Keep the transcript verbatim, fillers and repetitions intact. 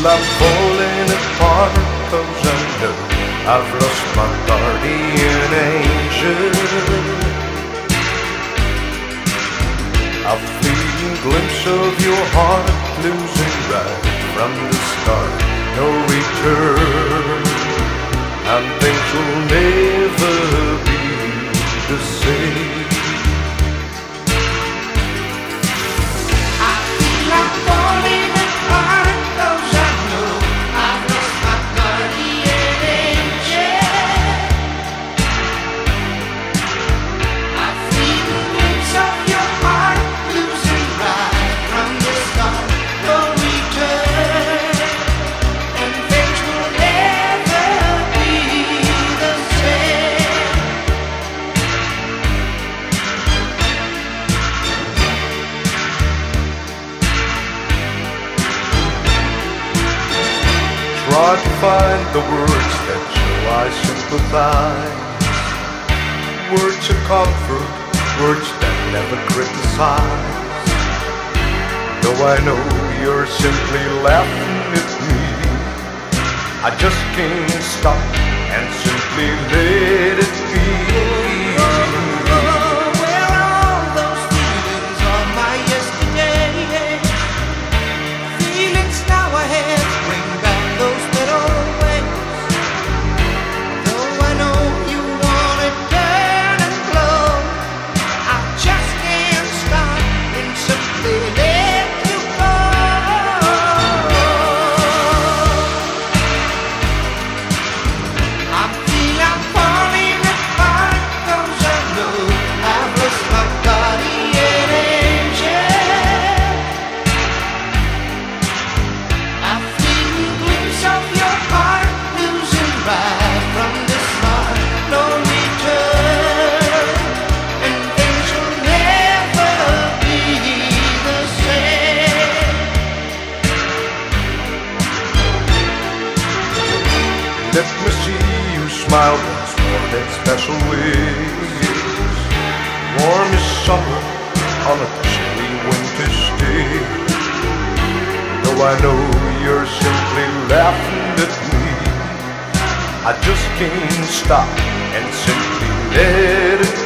I'm falling apart, 'cause I know I've lost my guardian angel. A fleeting glimpse of your heart, losing right from the start, no return, and things will never be the same. Try to find the words that show I sympathize, words of comfort, words that never criticize. Though I know you're simply laughing at me, I just can't stop and simply let it be. Let me see you smile once more in special ways. Warm as summer on a chilly winter's day. Though I know you're simply laughing at me, I just can't stop and simply let it